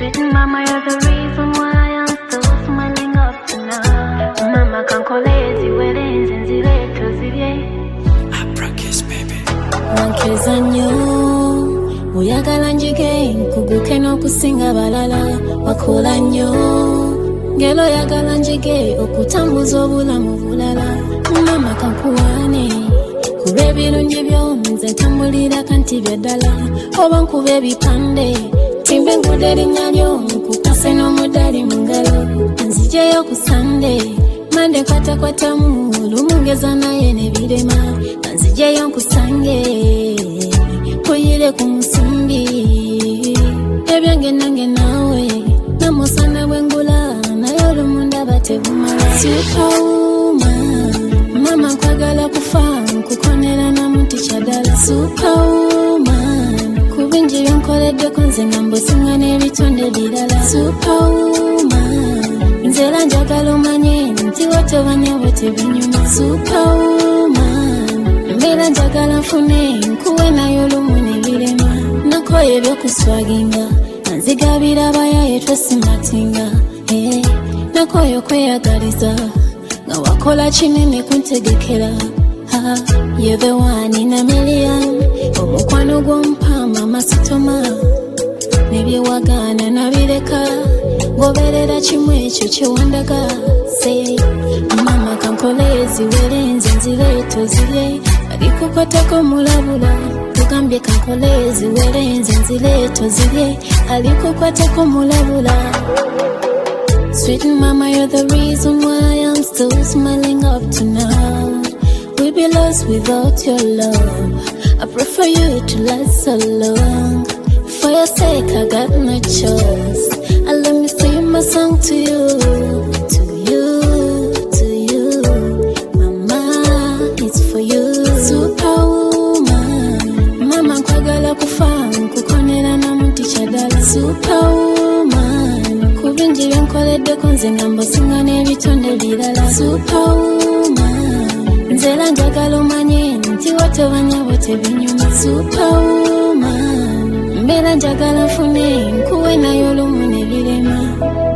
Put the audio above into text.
Sweet mama, you're the reason why I'm still smiling up to now. Mama kankolezi welenze nzileto zilye. Abrakiss baby. Wankeza nnyo, oyagala njige nkuguke n'okusinga balala. Wakola nnyo, ngero oyagala njige okutambuza obulamu bulala. Mama kankuwaane, kuba ebirungi byo nze ntambulira kanti bya ddala. Oba nkuba ebipande, timba enguudo erinnya lyo nkukase n'omuddaali mu ngalo. Nzijeyo ku Sunday, Monday kwatakwatamu, lumungeza naye nebirema. Nzijeyo nkusange, kuyire ku musumbi. Ebyange nange naawe, namusana bwengula, naye olumundaba tebumala. Superwoman, mama nkwagala kufa, nkukonera namuntu kyaddala. Superwoman, kubingi byonkoleddeko nze nga mbusinga n'ebitonde birala. Superwoman, nze era njagala omanye nti wotobanya bwe tebinyuma. Superwoman, mbeera njagala nfune nkuwe naye olumu nebirema. Nakoye ebyokuswaginga, nzigabira abayaye twesimatinga. Nakoye okweyagaliza, nga wakola kinene kuntegekera. You're the one in a million, omukwano gw'ompama amasitoma. Nebyewagaana nabireka, goberera kimu ekyo kyewandaga. Say, mama kankolezi welenze nzileeto zirye. Alikukwatako mulabula, tugambye kankolezi welenze nzileeto zirye. Alikukwatako mulabula. Sweet mama, you're the reason why I'm still smiling up to now. We'd be lost without your love. I prefer you to last so long. For your sake, I got no choice. And let me sing my song to you, to you, to you. Mama, it's for you. Superwoman, mama nkwagala kufa, nkukonera namuntu kyaddala. Superwoman, kubingi byonkoleddeko nze nga mbusinga n'ebitonde birala. Superwoman, nze era njagala omanye nti wotobanya bwe tebinyuma. Superwoman, mbeera njagala nfune nkuwe naye olumu nebirema.